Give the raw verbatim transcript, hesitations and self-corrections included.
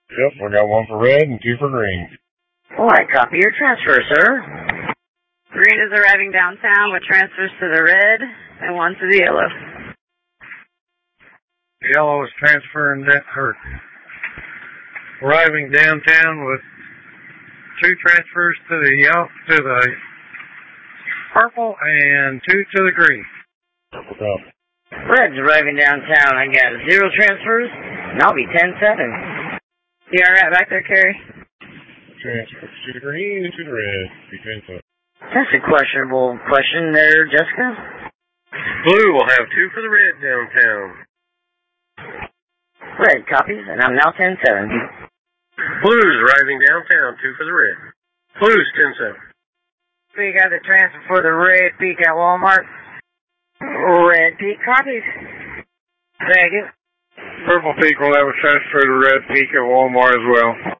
Yep, we got one for red and two for green. All right, copy your transfer, sir. Green is arriving downtown with transfers to the red and one to the yellow. Yellow is transferring that hurt. Arriving downtown with two transfers to the yellow, to the purple and two to the green. Red's arriving downtown. I got zero transfers, and I'll be ten seven. You all right back there, Carrie? Transfer to the green and to the red. Be ten seven. That's a questionable question there, Jessica. Blue will have two for the red downtown. Red copies, and I'm now ten seven. Blue's arriving downtown, two for the red. Blue's ten seven. We got the transfer for the red peak at Walmart. Red peak copies. Thank you. Purple peak will have a transfer to red peak at Walmart as well.